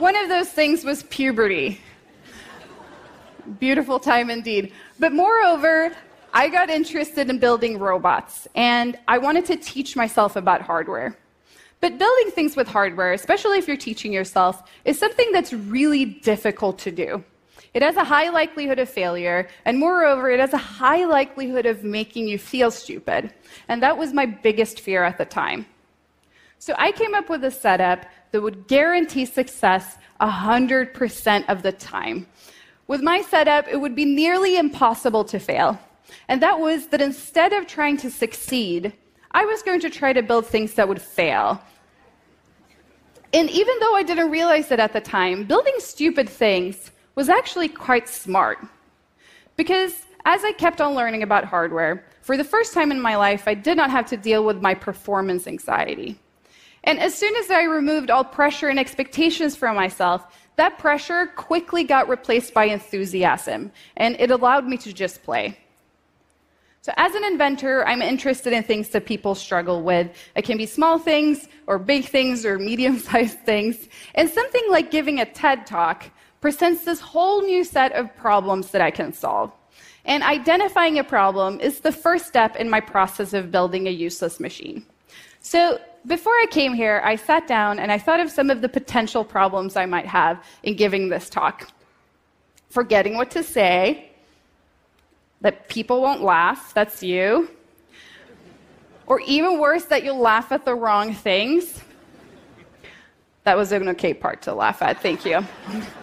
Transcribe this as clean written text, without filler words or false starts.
One of those things was puberty. Beautiful time indeed. But moreover, I got interested in building robots, and I wanted to teach myself about hardware. But building things with hardware, especially if you're teaching yourself, is something that's really difficult to do. It has a high likelihood of failure, and moreover, it has a high likelihood of making you feel stupid. And that was my biggest fear at the time. So I came up with a setup that would guarantee success 100% of the time. With my setup, it would be nearly impossible to fail. And that was that instead of trying to succeed, I was going to try to build things that would fail. And even though I didn't realize it at the time, building stupid things was actually quite smart. Because as I kept on learning about hardware, for the first time in my life, I did not have to deal with my performance anxiety. And as soon as I removed all pressure and expectations from myself, that pressure quickly got replaced by enthusiasm, and it allowed me to just play. So as an inventor, I'm interested in things that people struggle with. It can be small things, or big things, or medium-sized things. And something like giving a TED Talk presents this whole new set of problems that I can solve. And identifying a problem is the first step in my process of building a useless machine. So before I came here, I sat down and I thought of some of the potential problems I might have in giving this talk. Forgetting what to say, that people won't laugh, that's you. Or even worse, that you'll laugh at the wrong things. That was an okay part to laugh at, thank you.